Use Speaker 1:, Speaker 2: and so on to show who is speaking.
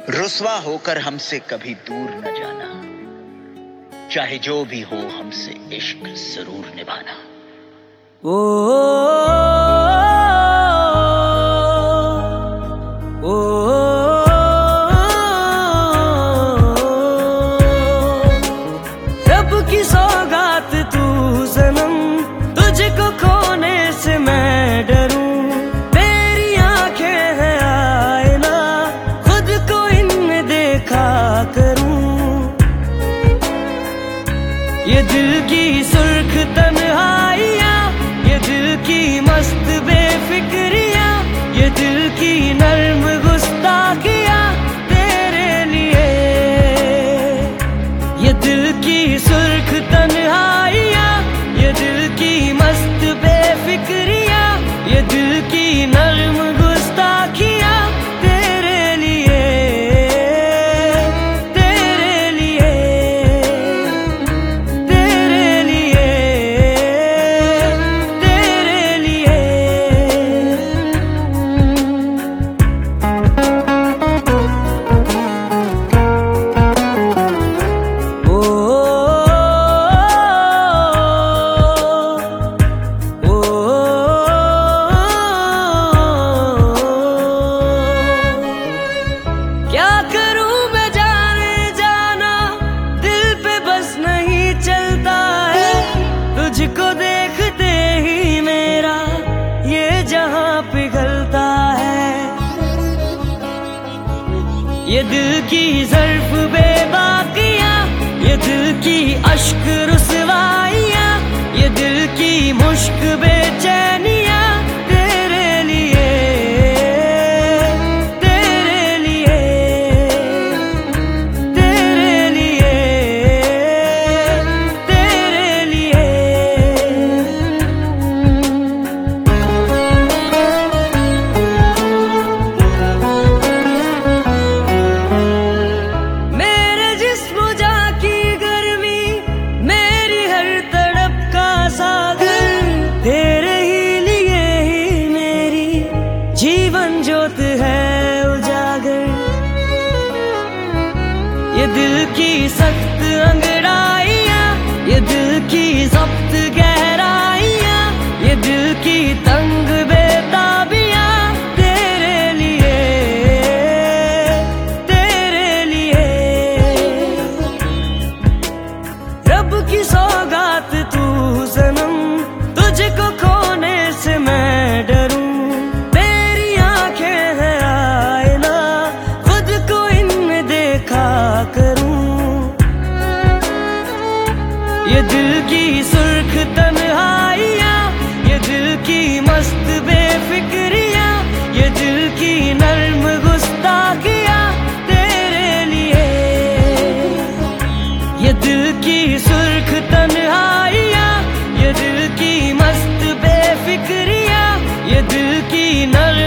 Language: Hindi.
Speaker 1: रुस्वा होकर हमसे कभी दूर न जाना, चाहे जो भी हो हमसे इश्क जरूर निभाना।
Speaker 2: ओ ओ रब की सौगात तू सनम, तुझको खोने से मैं डरूं। तेरी आंखें हैं आईना, खुद को इनमें देखा करूं। ये दिल की सुर्ख तन्हाइयां, ये दिल की मस्त बेफिक्रियां, ये दिल की नर्म गुस्ताखियां तेरे लिए। ये दिल की सुर्ख तन्हाइयां, ये दिल की मस्त बेफिक्रियां, ये दिल की नर्म गुस्ताखियां तेरे लिए, तेरे लिए, तेरे लिए, तेरे लिए। ओ क्या करूं मैं जाने जाना, दिल पे बस नहीं चलता है। तुझको देखते ही मेरा ये जहां पिघलता है। ये दिल की ज़र्फ बेबाकियां, ये दिल की अश्क रुसवाइयां, ये दिल की मुश्क बेचैनियां तेरे लिए, तेरे लिए, तेरे लिए, तेरे लिए। मेरे जिस्म जाकी गर्मी, मेरी हर तड़प का सागर, तेरे ही लिए ही मेरी जीवन ज्योत है उजागर। ये दिल की सख्त अंगड़ाइयां, ये दिल की जब्त गहराइयां, ये दिल की तंग बेताबियां तेरे लिए, तेरे लिए। रब की सौगात तू सनम, तुझको खोने से मैं डरूं। तेरी आंखें हैं आईना, खुद को इनमें देखा करूं। ये दिल की सुर्ख तन्हाइयां, ये दिल की मस्त बेफिक्रियां, ये दिल की नर्म गुस्ताखियां तेरे लिए। ये दिल की सुर्ख तन्हाइयां, ये दिल की मस्त बेफिक्रियां, ये दिल की नर्म